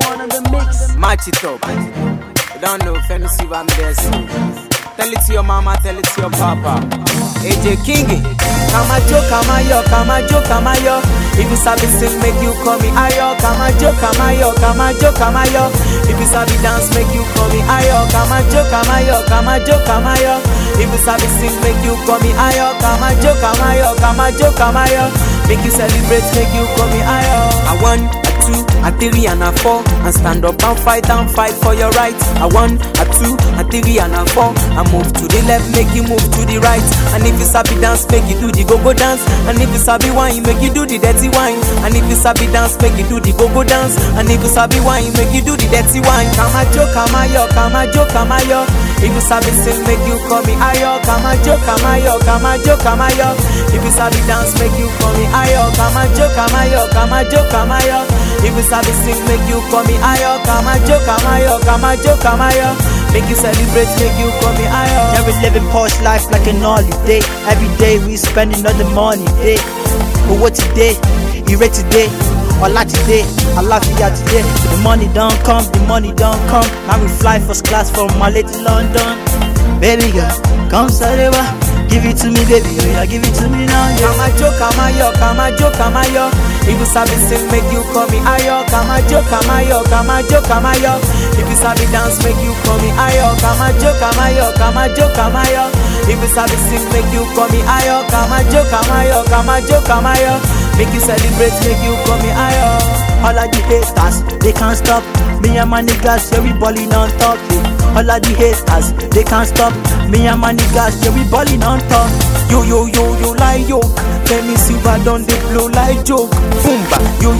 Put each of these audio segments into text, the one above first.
one on the mix. Match it up. You don't know, Femi Silva, me there soon. Tell it to your mama, tell it to your papa. AJ Kingy. Kamajo, Kamayo, Kamajo, Kamayo. If you sabi sing, make you call me Ayo. Kamajo, Kamayo, Kamajo, Kamayo. If you sabi dance, make you call me Ayo. Kamajo, Kamayo, Kamajo, Kamayo. If you sabi sing, make you call me Ayo. Kamajo, Kamayo, Kamajo, Kamayo. Make you celebrate, make you call me Ayo. I want a 2, a 3 and a 4, and stand up and fight for your rights. I want a 2, a 3 and a 4, and move to the left, make you move to the right. And if you sabi dance, make you do the go-go dance. And if you sabi wine, make you do the dirty wine. And if you sabi dance, make you do the go-go dance. And if you sabi wine, make you do the dirty wine. Kamajo, Kamayo, Kamajo, Kamayo. If you sabi sing, make you call me Ayo. Kamajo, Kamayo, Kamajo, Kamayo. If you sabi dance, make you call me Ayo. Kamajo, Kamayo, Kamajo, Kamayo. If you sabi sing, make you call me Ayo. Kamajo, Kamayo, Kamajo, Kamayo. Make you celebrate, make you call me Ayo. Yeah, we living posh life like an holiday. Every day we spending all the money, day. But what today? You ready today? Or like today? I laugh you out today. The money don't come, the money don't come. Now we fly first class from Malé to London. Baby girl, come Sarewa. Give it to me, baby, yeah, give it to me now, yeah. Kamajo, Kamayo, Kamajo, Kamayo. If you sabi sing, make you call me Ayo. Kamajo, Kamayo, Kamajo, Kamayo. If you sabi dance, make you call me Ayo. Kamajo, Kamayo, Kamajo, Kamayo. If you sabi sing, make you call me Ayo. Kamajo, Kamayo, Kamajo, Kamayo. Make you celebrate, make you call me Ayo. All of the haters, they can't stop. Me and my niggas, yeah, we ballin' on top, yeah. All of the haters, they can't stop. Me and my niggas, yeah, we ballin' on top. Yo, like joke. Femi Silva done they blow like joke. Boomba.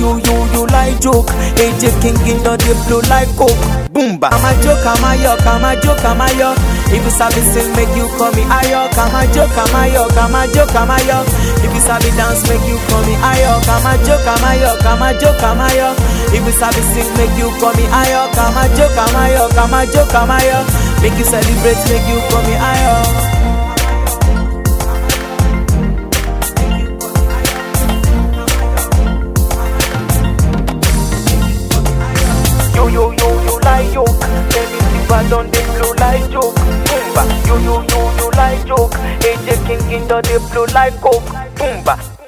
Yo, like joke. AJ Kingy done they blow like coke. Boomba. Kamajo, Kamayo, Kamajo, Kamayo. If you sabi sing, make you call me Ayo. Kamajo, Kamayo, Kamajo, Kamayo. If you sabi dance, make you call me Ayo. Kamajo, Kamayo, Kamajo, Kamayo. If you sabi sing, make you call me Ayo. Kamajo, Kamayo, Kamajo, Kamayo. Make you celebrate, make you call me Ayo. Yo, like joke. Femi Silva done they blow like joke. Boomba. Yo, like joke. AJ Kingy done they blow like coke. Boomba.